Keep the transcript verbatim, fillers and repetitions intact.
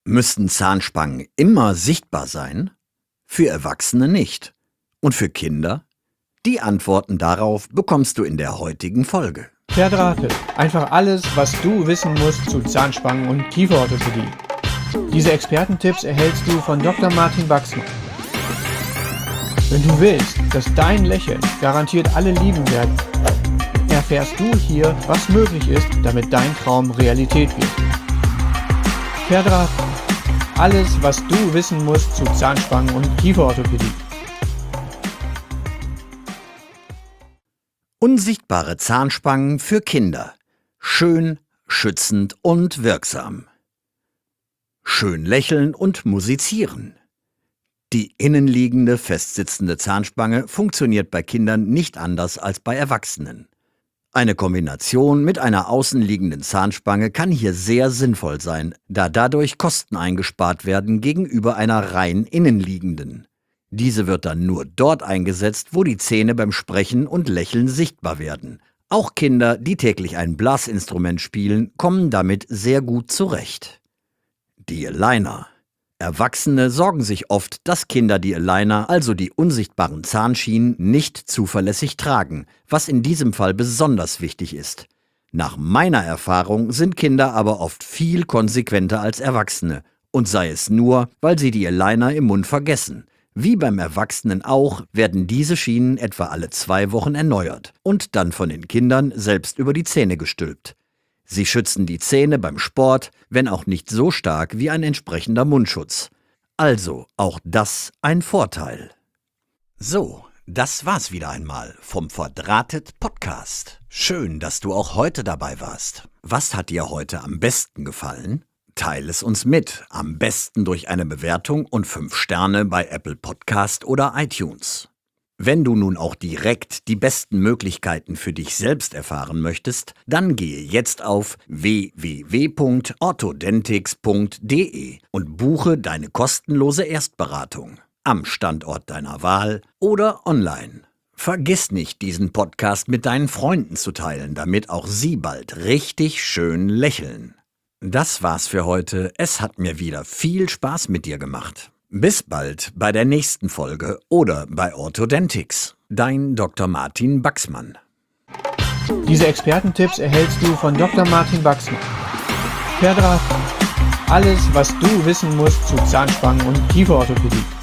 Müssten Zahnspangen immer sichtbar sein? Für Erwachsene nicht. Und für Kinder? Die Antworten darauf bekommst du in der heutigen Folge. Verdrahtet. Einfach alles, was du wissen musst zu Zahnspangen und Kieferorthopädie. Diese Expertentipps erhältst du von Doktor Martin Wachsmann. Wenn du willst, dass dein Lächeln garantiert alle lieben werden, erfährst du hier, was möglich ist, damit dein Traum Realität wird. Verdrahtet. Alles, was du wissen musst zu Zahnspangen und Kieferorthopädie. Unsichtbare Zahnspangen für Kinder. Schön, schützend und wirksam. Schön lächeln und musizieren. Die innenliegende, festsitzende Zahnspange funktioniert bei Kindern nicht anders als bei Erwachsenen. Eine Kombination mit einer außenliegenden Zahnspange kann hier sehr sinnvoll sein, da dadurch Kosten eingespart werden gegenüber einer rein innenliegenden. Diese wird dann nur dort eingesetzt, wo die Zähne beim Sprechen und Lächeln sichtbar werden. Auch Kinder, die täglich ein Blasinstrument spielen, kommen damit sehr gut zurecht. Die Aligner. Erwachsene sorgen sich oft, dass Kinder die Aligner, also die unsichtbaren Zahnschienen, nicht zuverlässig tragen, was in diesem Fall besonders wichtig ist. Nach meiner Erfahrung sind Kinder aber oft viel konsequenter als Erwachsene, und sei es nur, weil sie die Aligner im Mund vergessen. Wie beim Erwachsenen auch, werden diese Schienen etwa alle zwei Wochen erneuert und dann von den Kindern selbst über die Zähne gestülpt. Sie schützen die Zähne beim Sport, wenn auch nicht so stark wie ein entsprechender Mundschutz. Also auch das ein Vorteil. So, das war's wieder einmal vom Verdrahtet Podcast. Schön, dass du auch heute dabei warst. Was hat dir heute am besten gefallen? Teile es uns mit, am besten durch eine Bewertung und fünf Sterne bei Apple Podcast oder iTunes. Wenn du nun auch direkt die besten Möglichkeiten für dich selbst erfahren möchtest, dann gehe jetzt auf w w w punkt orthodentix punkt d e und buche deine kostenlose Erstberatung am Standort deiner Wahl oder online. Vergiss nicht, diesen Podcast mit deinen Freunden zu teilen, damit auch sie bald richtig schön lächeln. Das war's für heute. Es hat mir wieder viel Spaß mit dir gemacht. Bis bald bei der nächsten Folge oder bei Orthodentix. Dein Doktor Martin Wachsmann. Diese Expertentipps erhältst du von Doktor Martin Wachsmann. Verdrahtet. Alles, was du wissen musst zu Zahnspangen und Kieferorthopädie.